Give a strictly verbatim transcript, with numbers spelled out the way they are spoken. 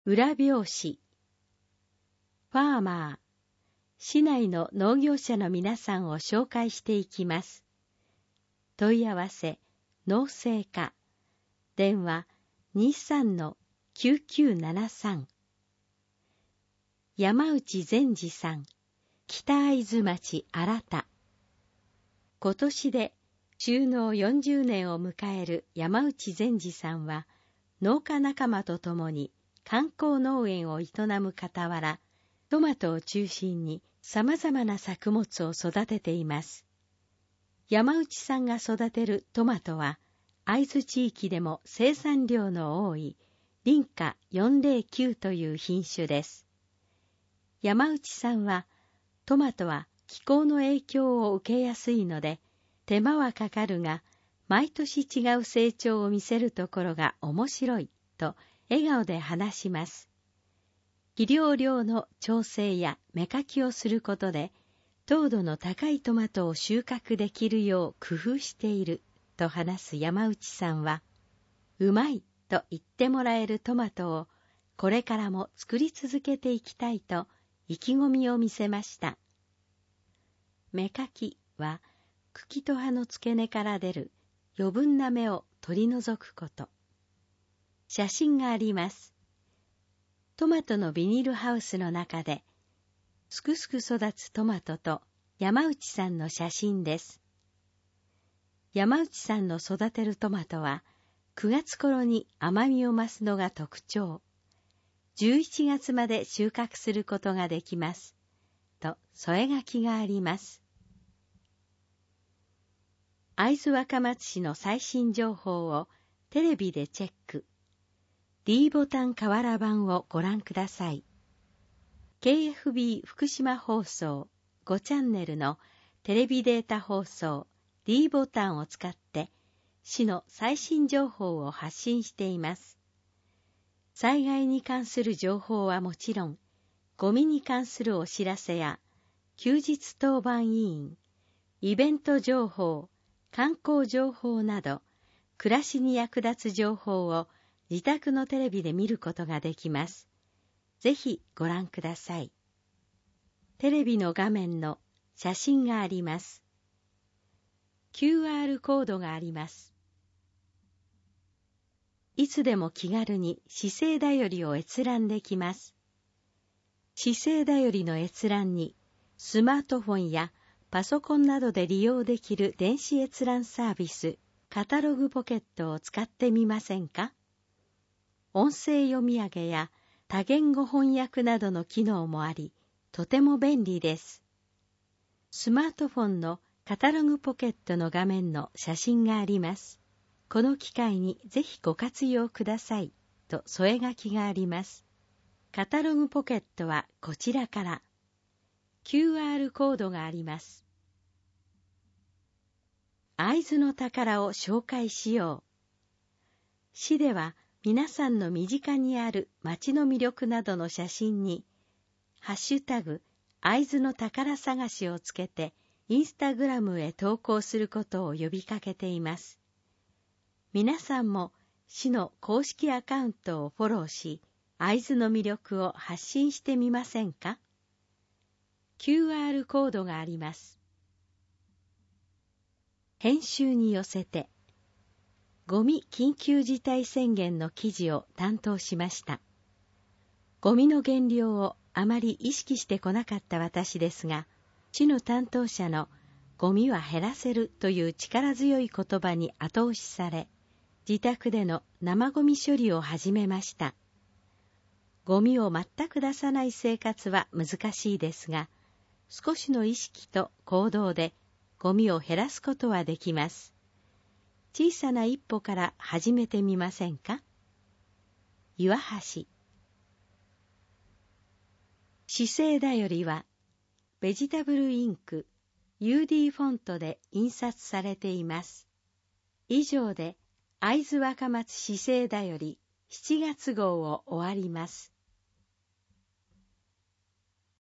裏表紙。ファーマー。市内の農業者の皆さんを紹介していきます。問い合わせ、農政課。電話 にさんのきゅうきゅうななさん。山内善治さん、北会津町新田。今年で就農よんじゅうねんを迎える山内善治さんは、農家仲間と共に観光農園を営む傍ら、トマトを中心に様々な作物を育てています。山内さんが育てるトマトは、会津地域でも生産量の多い林家よんぜろきゅうという品種です。山内さんは、トマトは気候の影響を受けやすいので、手間はかかるが、毎年違う成長を見せるところが面白いと笑顔で話します。肥料量の調整や芽かきをすることで、糖度の高いトマトを収穫できるよう工夫していると話す山内さんは、うまいと言ってもらえるトマトをこれからも作り続けていきたいと意気込みを見せました。芽かきは茎と葉の付け根から出る余分な芽を取り除くこと。写真があります。トマトのビニールハウスの中で、すくすく育つトマトと山内さんの写真です。山内さんの育てるトマトは、くがつ頃に甘みを増すのが特徴。じゅういちがつまで収穫することができます。と添え書きがあります。会津若松市の最新情報をテレビでチェック。D ボタン瓦版をご覧ください。ケーエフビー 福島放送ごチャンネルのテレビデータ放送 D ボタンを使って市の最新情報を発信しています。災害に関する情報はもちろん、ゴミに関するお知らせや休日当番委員、イベント情報、観光情報など暮らしに役立つ情報を自宅のテレビで見ることができます。ぜひご覧ください。テレビの画面の写真があります。キューアール コードがあります。いつでも気軽に市政だよりを閲覧できます。市政だよりの閲覧にスマートフォンやパソコンなどで利用できる電子閲覧サービスカタログポケットを使ってみませんか？音声読み上げや多言語翻訳などの機能もあり、とても便利です。スマートフォンのカタログポケットの画面の写真があります。この機会にぜひご活用くださいと添え書きがあります。カタログポケットはこちらから。キューアール コードがあります。会津の宝を紹介しよう。市では皆さんの身近にある街の魅力などの写真に、ハッシュタグ、会津の宝探しをつけて、インスタグラムへ投稿することを呼びかけています。皆さんも市の公式アカウントをフォローし、会津の魅力を発信してみませんか？ キューアール コードがあります。編集に寄せて、ゴミ緊急事態宣言の記事を担当しました。ゴミの減量をあまり意識してこなかった私ですが、市の担当者のゴミは減らせるという力強い言葉に後押しされ、自宅での生ゴミ処理を始めました。ゴミを全く出さない生活は難しいですが、少しの意識と行動でゴミを減らすことはできます。小さな一歩から始めてみませんか？岩橋。市政だよりは、ベジタブルインク、ユーディー フォントで印刷されています。以上で、会津若松市政だよりしちがつ号を終わります。